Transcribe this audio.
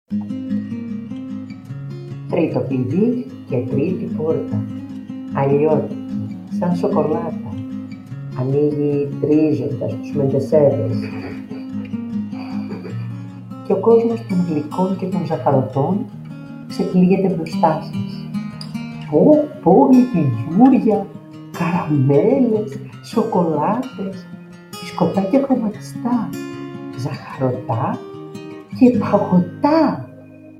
Τρίτο κλειδί και τρίτη πόρτα. Αλλιώτικη, σαν σοκολάτα. Ανοίγει τρίζοντας τους μεντεσέδες. Και ο κόσμος των γλυκών και των ζαχαρωτών ξεπλήγεται μπροστά σας. Πω, γλυκυγιούρια, καραμέλες, σοκολάτες, μπισκοτάκια χρωματιστά, ζαχαρωτά και παγωτά.